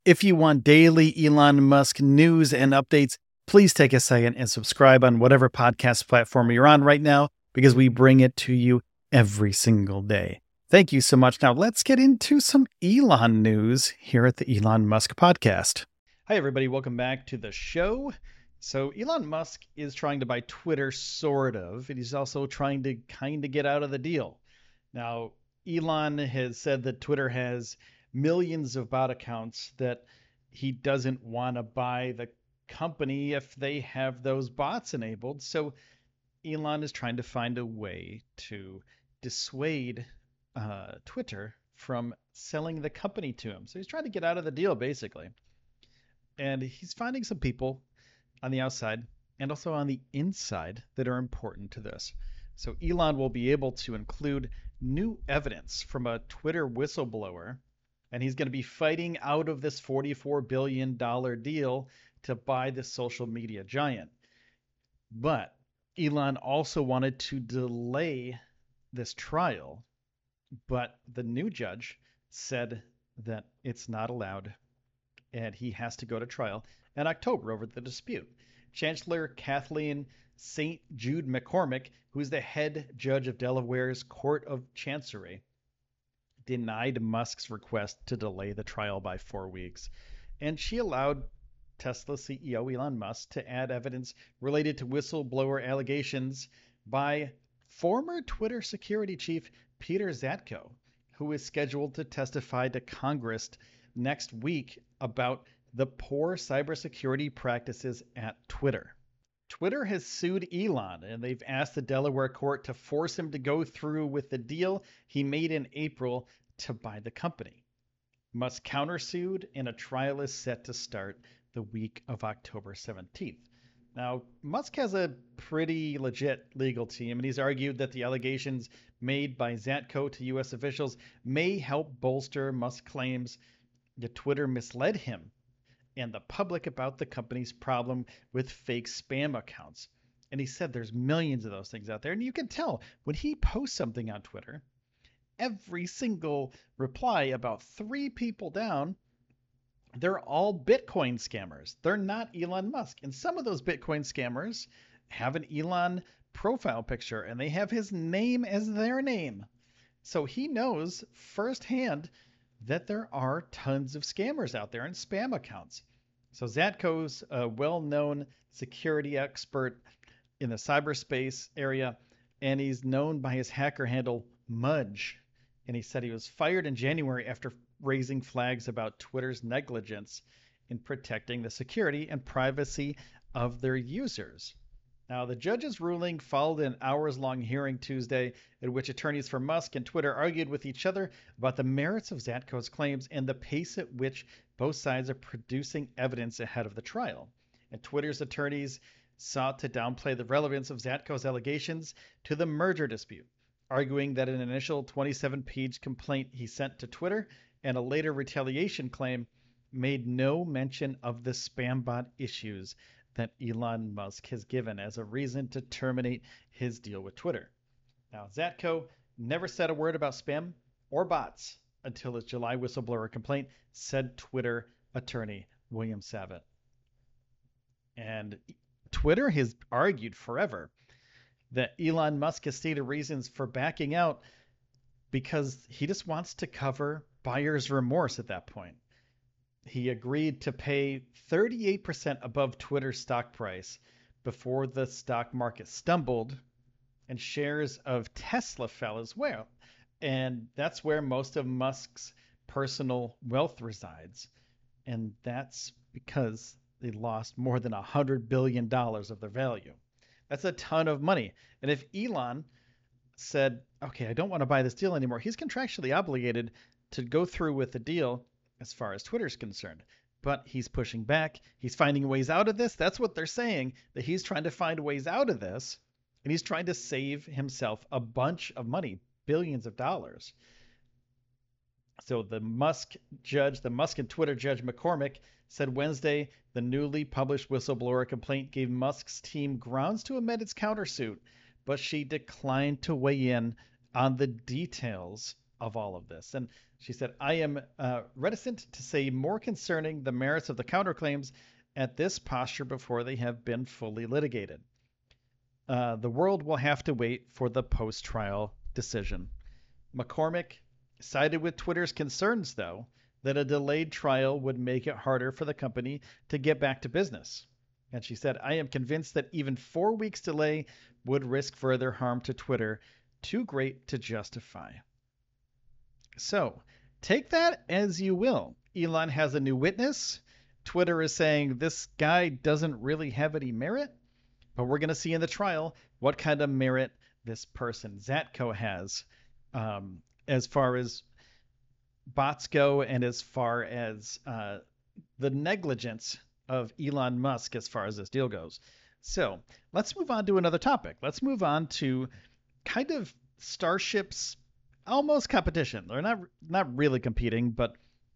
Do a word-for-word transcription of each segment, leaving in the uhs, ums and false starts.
If you want daily Elon Musk news and updates, please take a second and subscribe on whatever podcast platform you're on right now, because we bring it to you every single day. Thank you so much. Now let's get into some Elon news here at the Elon Musk Podcast. Hi, everybody. Welcome back to the show. So Elon Musk is trying to buy Twitter, sort of, and he's also trying to kind of get out of the deal. Now, Elon has said that Twitter has millions of bot accounts that he doesn't want to buy the company if they have those bots enabled. So Elon is trying to find a way to dissuade uh, Twitter from selling the company to him. So he's trying to get out of the deal, basically. And he's finding some people on the outside and also on the inside that are important to this. So Elon will be able to include new evidence from a Twitter whistleblower, and he's going to be fighting out of this forty-four billion dollars deal to buy the social media giant. But Elon also wanted to delay this trial, but the new judge said that it's not allowed, and he has to go to trial in October over the dispute. Chancellor Kathleen Saint Jude McCormick, who's the head judge of Delaware's Court of Chancery, denied Musk's request to delay the trial by four weeks, and she allowed Tesla C E O Elon Musk to add evidence related to whistleblower allegations by former Twitter security chief Peter Zatko, who is scheduled to testify to Congress next week about the poor cybersecurity practices at Twitter. Twitter has sued Elon, and they've asked the Delaware court to force him to go through with the deal he made in April to buy the company. Musk countersued, and a trial is set to start the week of October seventeenth. Now, Musk has a pretty legit legal team, and he's argued that the allegations made by Zatko to U S officials may help bolster Musk's claims that Twitter misled him and the public about the company's problem with fake spam accounts. And he said there's millions of those things out there. And you can tell when he posts something on Twitter, every single reply, about three people down, they're all Bitcoin scammers. They're not Elon Musk. And some of those Bitcoin scammers have an Elon profile picture, and they have his name as their name. So he knows firsthand that there are tons of scammers out there and spam accounts. So Zatko's a well-known security expert in the cyberspace area, and he's known by his hacker handle Mudge. And he said he was fired in January after raising flags about Twitter's negligence in protecting the security and privacy of their users. Now, the judge's ruling followed an hours-long hearing Tuesday in which attorneys for Musk and Twitter argued with each other about the merits of Zatko's claims and the pace at which both sides are producing evidence ahead of the trial. And Twitter's attorneys sought to downplay the relevance of Zatko's allegations to the merger dispute, arguing that an initial twenty-seven page complaint he sent to Twitter and a later retaliation claim made no mention of the spam bot issues that Elon Musk has given as a reason to terminate his deal with Twitter. Now, Zatko never said a word about spam or bots until his July whistleblower complaint, said Twitter attorney William Savitt. And Twitter has argued forever that Elon Musk has stated reasons for backing out because he just wants to cover buyer's remorse at that point. He agreed to pay thirty-eight percent above Twitter's stock price before the stock market stumbled and shares of Tesla fell as well. And that's where most of Musk's personal wealth resides. And that's because they lost more than one hundred billion dollars of their value. That's a ton of money. And if Elon said, okay, I don't want to buy this deal anymore, he's contractually obligated to go through with the deal as far as Twitter's concerned. But he's pushing back. He's finding ways out of this. That's what they're saying, that he's trying to find ways out of this. And he's trying to save himself a bunch of money, billions of dollars. So the Musk judge, the Musk and Twitter judge McCormick, said Wednesday the newly published whistleblower complaint gave Musk's team grounds to amend its countersuit, but she declined to weigh in on the details of all of this. And she said, I am uh, reticent to say more concerning the merits of the counterclaims at this posture before they have been fully litigated. Uh, the world will have to wait for the post-trial decision. McCormick sided with Twitter's concerns, though, that a delayed trial would make it harder for the company to get back to business. And she said, I am convinced that even four weeks delay would risk further harm to Twitter, too great to justify. So take that as you will. Elon has a new witness. Twitter is saying this guy doesn't really have any merit, but we're going to see in the trial what kind of merit this person, Zatko, has um, as far as bots go and as far as uh, the negligence of Elon Musk as far as this deal goes. So let's move on to another topic. Let's move on to kind of Starship's almost competition. They're not not really competing, but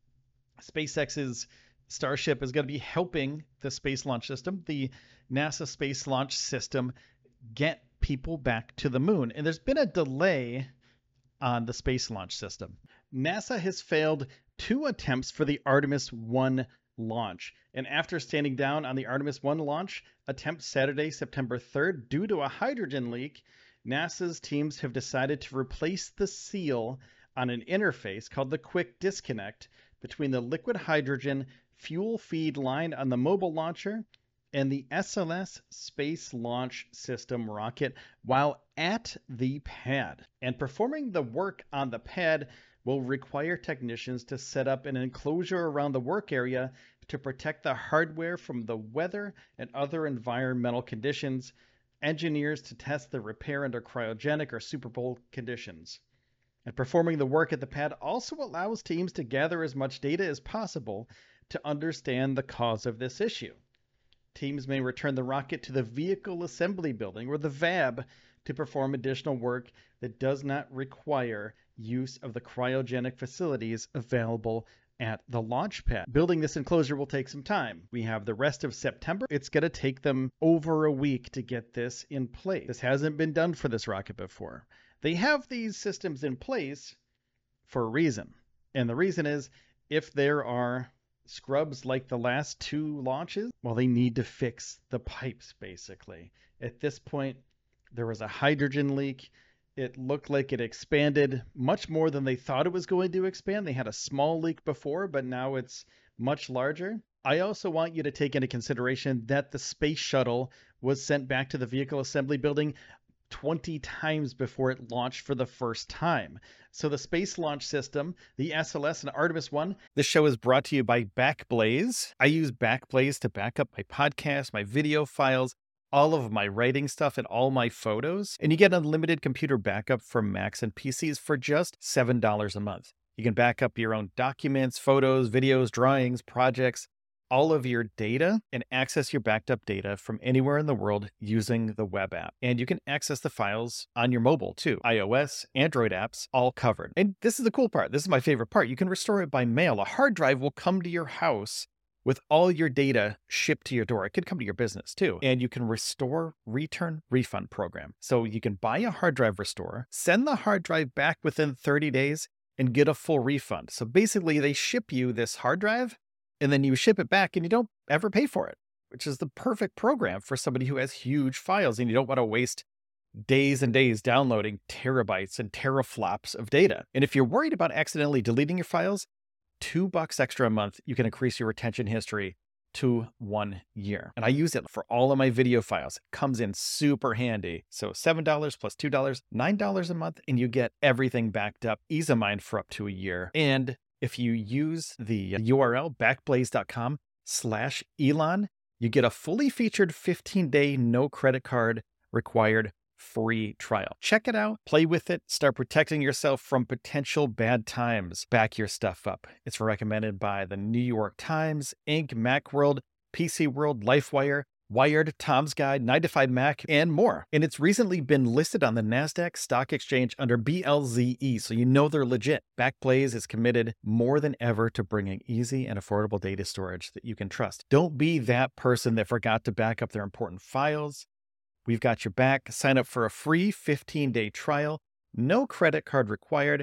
SpaceX's Starship is going to be helping the Space Launch System, the NASA Space Launch System, get people back to the moon. And there's been a delay on the Space Launch System. NASA has failed two attempts for the Artemis one launch. And after standing down on the Artemis one launch attempt Saturday, September third, due to a hydrogen leak, NASA's teams have decided to replace the seal on an interface called the Quick Disconnect between the liquid hydrogen fuel feed line on the mobile launcher and the S L S Space Launch System rocket while at the pad. And performing the work on the pad will require technicians to set up an enclosure around the work area to protect the hardware from the weather and other environmental conditions, engineers to test the repair under cryogenic or Super Bowl conditions. And performing the work at the pad also allows teams to gather as much data as possible to understand the cause of this issue. Teams may return the rocket to the Vehicle Assembly Building, or the V A B, to perform additional work that does not require use of the cryogenic facilities available at the launch pad. Building this enclosure will take some time. We have the rest of September. It's going to take them over a week to get this in place. This hasn't been done for this rocket before. They have these systems in place for a reason. And the reason is if there are scrubs like the last two launches, well, they need to fix the pipes, basically. At this point, there was a hydrogen leak. It looked like it expanded much more than they thought it was going to expand. They had a small leak before, but now it's much larger. I also want you to take into consideration that the space shuttle was sent back to the Vehicle Assembly Building twenty times before it launched for the first time. So the Space Launch System, the S L S and Artemis one. This show is brought to you by Backblaze. I use Backblaze to back up my podcast, my video files, all of my writing stuff, and all my photos. And you get unlimited computer backup for Macs and P Cs for just seven dollars a month. You can back up your own documents, photos, videos, drawings, projects, all of your data, and access your backed up data from anywhere in the world using the web app. And you can access the files on your mobile too. iOS, Android apps, all covered. And this is the cool part. This is my favorite part. You can restore it by mail. A hard drive will come to your house with all your data shipped to your door. It could come to your business too. And you can restore, return, refund program. So you can buy a hard drive restore, send the hard drive back within thirty days, and get a full refund. So basically they ship you this hard drive, and then you ship it back and you don't ever pay for it, which is the perfect program for somebody who has huge files and you don't want to waste days and days downloading terabytes and teraflops of data. And if you're worried about accidentally deleting your files, two bucks extra a month, you can increase your retention history to one year. And I use it for all of my video files. It comes in super handy. So seven dollars plus two dollars, nine dollars a month, and you get everything backed up, ease of mind for up to a year. And if you use the U R L backblaze.com slash Elon, you get a fully featured fifteen day no credit card required free trial. Check it out, play with it, start protecting yourself from potential bad times. Back your stuff up. It's recommended by the New York Times, Inc, Macworld, P C World, LifeWire, Wired, Tom's Guide, nine to five Mac, and more. And it's recently been listed on the NASDAQ Stock Exchange under B L Z E, so you know they're legit. Backblaze is committed more than ever to bringing easy and affordable data storage that you can trust. Don't be that person that forgot to back up their important files. We've got your back. Sign up for a free fifteen day trial. No credit card required.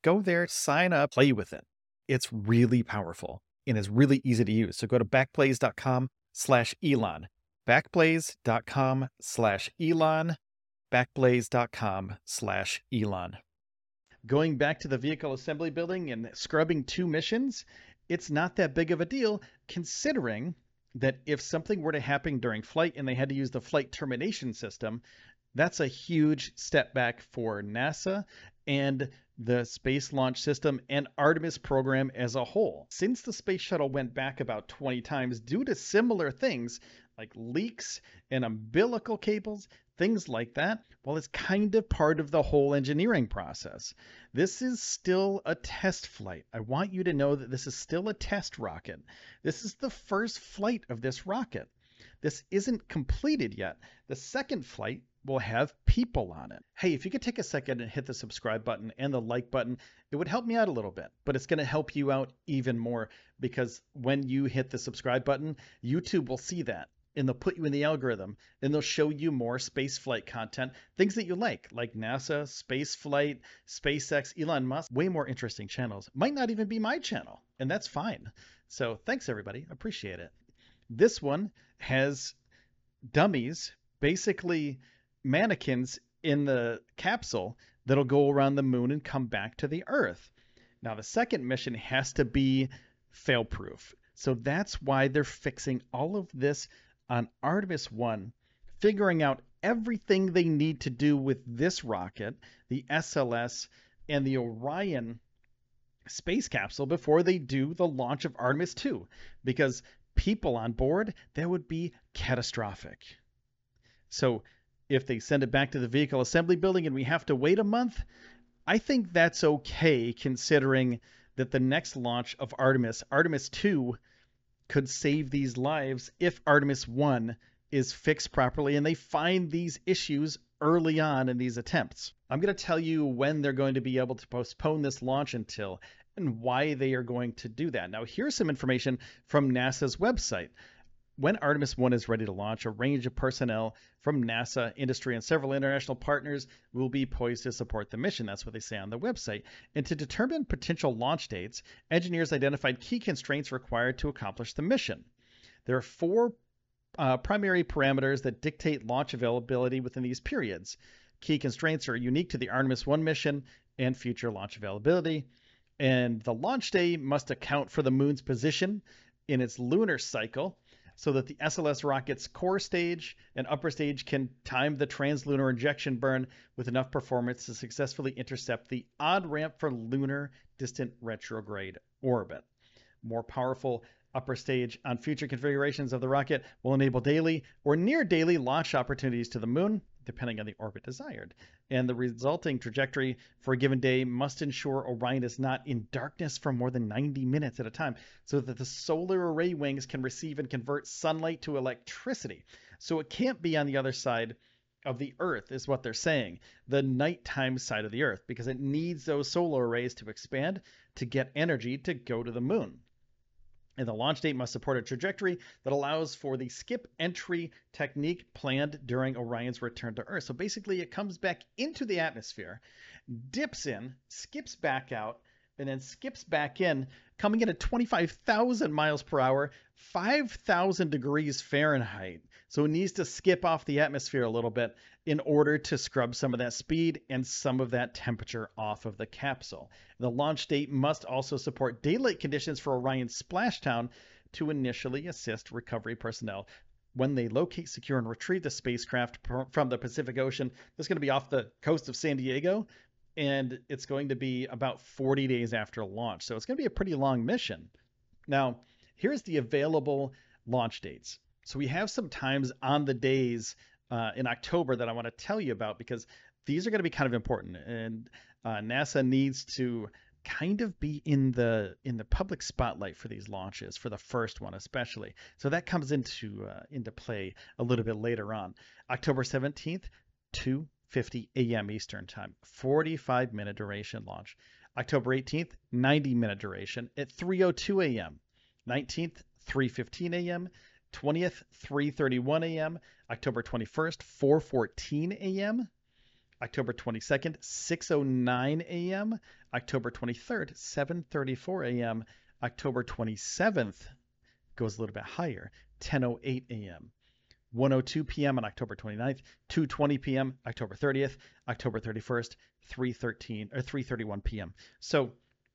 go there, sign up, play with it. It's really powerful and it's really easy to use. So go to backblaze.com slash Elon, backblaze.com slash Elon, backblaze.com slash Elon. Going back to the vehicle assembly building and scrubbing two missions, it's not that big of a deal considering that if something were to happen during flight and they had to use the flight termination system, that's a huge step back for NASA and the Space Launch System and Artemis program as a whole. Since the space shuttle went back about twenty times due to similar things like leaks and umbilical cables, things like that, well, it's kind of part of the whole engineering process. This is still a test flight. I want you to know that this is still a test rocket. This is the first flight of this rocket. This isn't completed yet. The second flight will have people on it. Hey, if you could take a second and hit the subscribe button and the like button, it would help me out a little bit, but it's going to help you out even more because when you hit the subscribe button, YouTube will see that and they'll put you in the algorithm and they'll show you more space flight content, things that you like, like NASA, space flight, SpaceX, Elon Musk, way more interesting channels. Might not even be my channel, and that's fine. So thanks everybody, appreciate it. This one has dummies, basically mannequins in the capsule that'll go around the moon and come back to the Earth. Now the second mission has to be fail-proof. So that's why they're fixing all of this on Artemis one, figuring out everything they need to do with this rocket, the S L S, and the Orion space capsule before they do the launch of Artemis two, because people on board, that would be catastrophic. So if they send it back to the vehicle assembly building and we have to wait a month, I think that's okay considering that the next launch of Artemis, Artemis two, could save these lives if Artemis one is fixed properly and they find these issues early on in these attempts. I'm going to tell you when they're going to be able to postpone this launch until and why they are going to do that. Now, here's some information from NASA's website. When Artemis one is ready to launch, a range of personnel from NASA, industry, and several international partners will be poised to support the mission. That's what they say on the website. And to determine potential launch dates, engineers identified key constraints required to accomplish the mission. There are four uh, primary parameters that dictate launch availability within these periods. Key constraints are unique to the Artemis one mission and future launch availability. And the launch day must account for the moon's position in its lunar cycle, so that the S L S rocket's core stage and upper stage can time the translunar injection burn with enough performance to successfully intercept the odd ramp for lunar distant retrograde orbit. More powerful upper stage on future configurations of the rocket will enable daily or near daily launch opportunities to the moon, depending on the orbit desired. And the resulting trajectory for a given day must ensure Orion is not in darkness for more than ninety minutes at a time, so that the solar array wings can receive and convert sunlight to electricity. So it can't be on the other side of the Earth, is what they're saying, the nighttime side of the Earth, because it needs those solar arrays to expand to get energy to go to the moon. And the launch date must support a trajectory that allows for the skip entry technique planned during Orion's return to Earth. So basically it comes back into the atmosphere, dips in, skips back out, and then skips back in, coming in at twenty-five thousand miles per hour, five thousand degrees Fahrenheit. So it needs to skip off the atmosphere a little bit in order to scrub some of that speed and some of that temperature off of the capsule. The launch date must also support daylight conditions for Orion's splashdown to initially assist recovery personnel when they locate, secure, and retrieve the spacecraft from the Pacific Ocean. This is going to be off the coast of San Diego, and it's going to be about forty days after launch. So it's going to be a pretty long mission. Now, here's the available launch dates. So we have some times on the days uh, in October that I want to tell you about because these are going to be kind of important, and uh, NASA needs to kind of be in the in the public spotlight for these launches, for the first one especially. So that comes into uh, into play a little bit later on. October seventeenth, two fifty a m Eastern Time, forty-five minute duration launch. October eighteenth, ninety minute duration at three oh two a m nineteenth, three fifteen a m twentieth, three thirty-one a m October twenty-first, four fourteen a m October twenty-second, six oh nine a.m. October twenty-third, seven thirty-four a.m. October twenty-seventh goes a little bit higher, ten oh eight a.m. one oh two p.m. on October twenty-ninth, two twenty p.m. October thirtieth, October thirty-first, three thirteen or three thirty-one p.m. So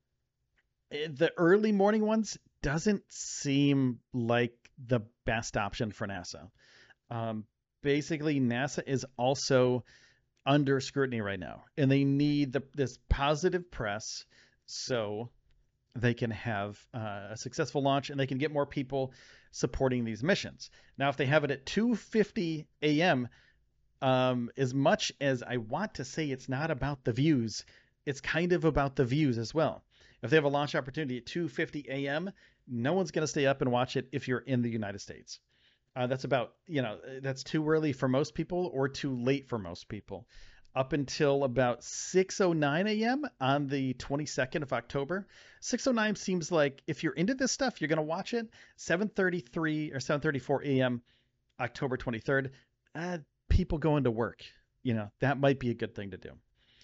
the early morning ones doesn't seem like the best option for NASA. Um, basically, NASA is also under scrutiny right now, and they need the, this positive press so they can have uh, a successful launch and they can get more people supporting these missions. Now, if they have it at two fifty a.m., um, as much as I want to say it's not about the views, it's kind of about the views as well. If they have a launch opportunity at two fifty a.m., no one's going to stay up and watch it if you're in the United States. Uh, that's about, you know, that's too early for most people or too late for most people. Up until about six oh nine a.m. on the twenty-second of October. six oh nine seems like if you're into this stuff, you're going to watch it. seven thirty-three or seven thirty-four a.m. October twenty-third, uh, people going to work. You know, that might be a good thing to do.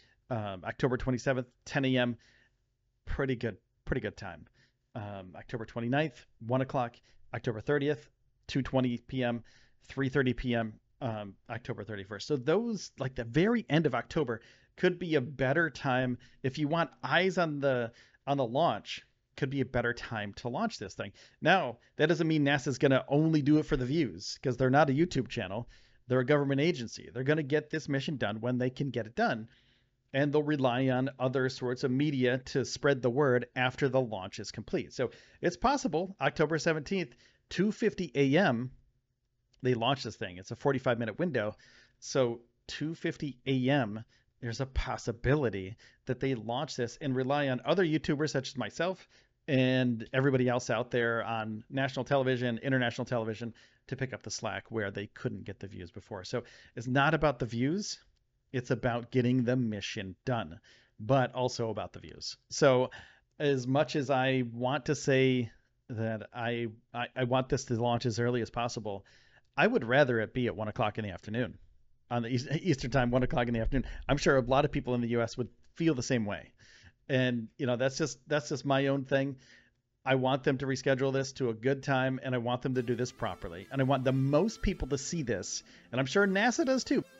Um, October twenty-seventh, ten a.m., pretty good, pretty good time. Um, October twenty-ninth, one o'clock. October thirtieth, two twenty p.m., three thirty p.m., um, October thirty-first. So those, like the very end of October, could be a better time if you want eyes on the on the launch. Could be a better time to launch this thing. Now, that doesn't mean NASA's going to only do it for the views, because they're not a YouTube channel. They're a government agency. They're going to get this mission done when they can get it done. And they'll rely on other sorts of media to spread the word after the launch is complete. So it's possible October seventeenth, two fifty a.m., they launch this thing. It's a forty-five minute window. So two fifty a.m., there's a possibility that they launch this and rely on other YouTubers such as myself and everybody else out there on national television, international television to pick up the slack where they couldn't get the views before. So it's not about the views. It's about getting the mission done, but also about the views. So as much as I want to say that I, I, I want this to launch as early as possible, I would rather it be at one o'clock in the afternoon on the Eastern time, one o'clock in the afternoon. I'm sure a lot of people in the U S would feel the same way. And, you know, that's just, that's just my own thing. I want them to reschedule this to a good time, and I want them to do this properly. And I want the most people to see this. And I'm sure NASA does too.